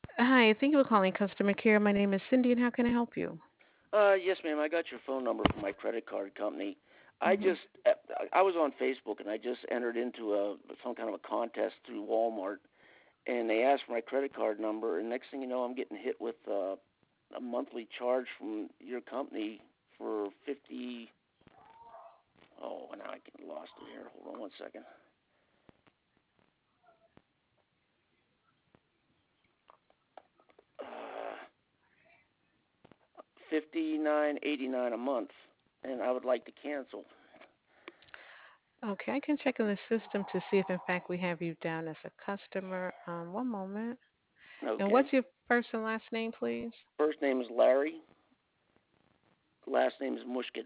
Hi, thank you for calling customer care. My name is Cindy, and how can I help you? Yes, ma'am. I got your phone number from my credit card company. I Hmm. just, I was on Facebook and I just entered into some kind of a contest through Walmart, and they asked for my credit card number, and next thing you know, I'm getting hit with a monthly charge from your company for 50. Oh, now I get lost it here. Hold on one second. 59.89 a month, and I would like to cancel. Okay, I can check in the system to see if, in fact, we have you down as a customer. One moment. And Okay. what's your first and last name, please? First name is Larry. Last name is Mushkett.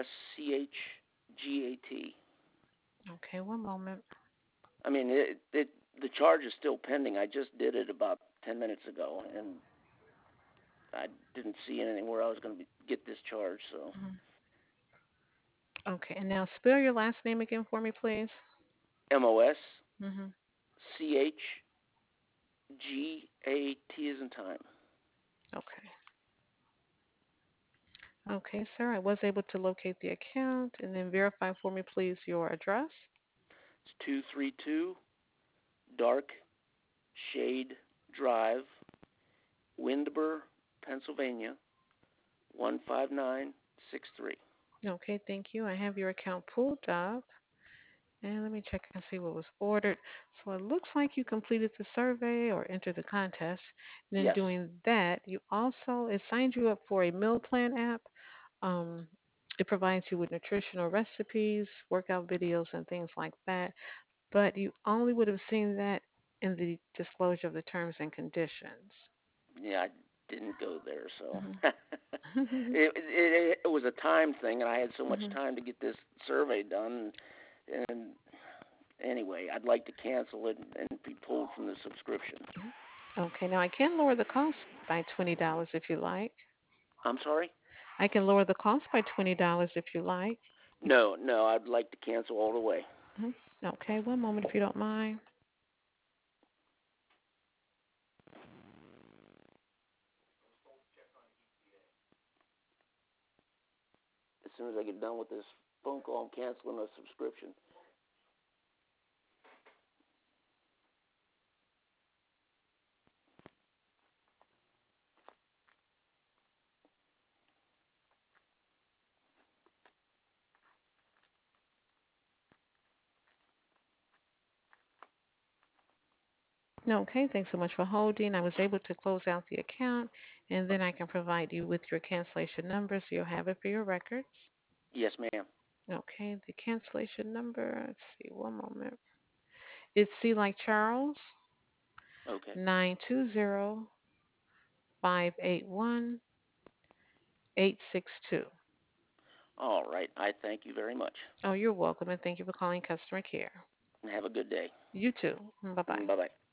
Moschgat. Okay, one moment. I mean, the charge is still pending. I just did it about 10 minutes ago, and I didn't see anything where I was going to get this charge. So Mhm. Okay, and now spell your last name again for me, please. Hmm. Moschgat is in time. Okay. Okay, sir, I was able to locate the account and then verify for me, please, your address. It's 232 Dark Shade Drive, Windber, Pennsylvania 15963. Okay, thank you. I have your account pulled up. And let me check and see what was ordered. So it looks like you completed the survey or entered the contest. And in Yes. doing that, it signed you up for a meal plan app. Um, it provides you with nutritional recipes, workout videos, and things like that. But you only would have seen that in the disclosure of the terms and conditions. Yeah, I didn't go there, so Hmm. it was a time thing, and I had so much Hmm. time to get this survey done. And anyway, I'd like to cancel it and be pulled from the subscription. Okay, now I can lower the cost by $20 if you like. I'm sorry? I can lower the cost by $20 if you like. No, no, I'd like to cancel all the way. Mhm. Okay, one moment if you don't mind. As soon as I get done with this phone call, I'm canceling the subscription. No, okay, thanks so much for holding. I was able to close out the account, and then I can provide you with your cancellation number so you'll have it for your records. Yes, ma'am. Okay, the cancellation number, let's see, one moment. It's C like Charles, Okay. 920-581-862. All right. I thank you very much. Oh, you're welcome, and thank you for calling customer care. And have a good day. You too. Bye bye. Bye bye.